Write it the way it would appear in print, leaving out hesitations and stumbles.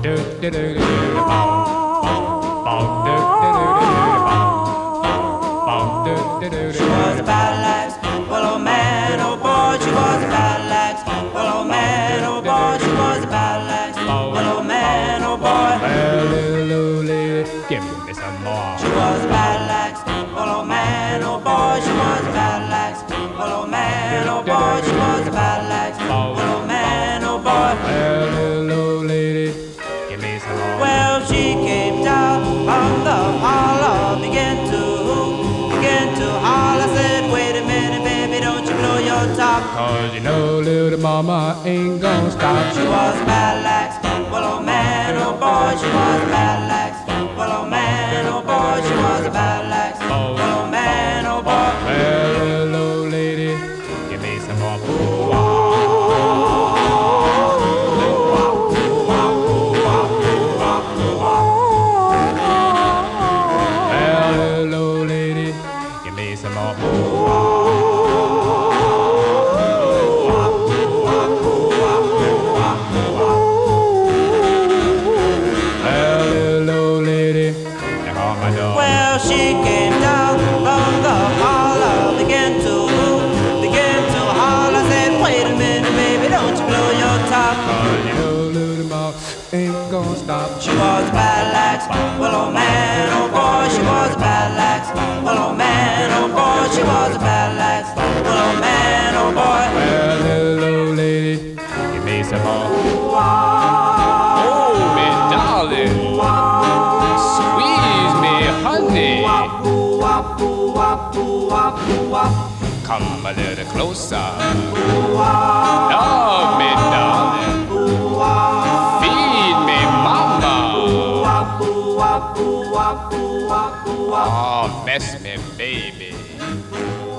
She was a bad lax, well, oh man, oh boy, she was a bad lax. Well, oh man, oh boy, she was a bad lax. Well, oh man, oh boy, Hello, lady, give me some more. she was a bad lax. Well, oh man, oh boy, she was a bad lax. Well, oh man, oh boy, she was a bad lax. Well, oh man, oh boy. Hello, lady, give me some more. Well, she came down on the holler, began to holler. Said, wait a minute, baby, don't you blow your top. Cause you know little mama ain't gonna stop. She was a bad lax. Well, oh man, oh boy, she was a bad lax. Well, oh man, oh boy, she was a bad lax. Well, oh man, oh boy. Hello, lady, give me some more. Hello, lady, give me some more. Hello, lady, knock on my door. Well, she came down from the holler, began to holler. Said, wait a minute, baby, don't you blow your top. Cause you know little mama ain't gonna stop. She was a bad lax. Well, oh man, oh boy, she was a bad lax. Well, oh man, oh boy, she was a bad lax. Well, oh man, oh boy. Hello, lady, give me some more. Oh, me darling, squeeze me, honey. Come a little closer. Love me, darling. Feed me, mama. Oh, mess me, baby.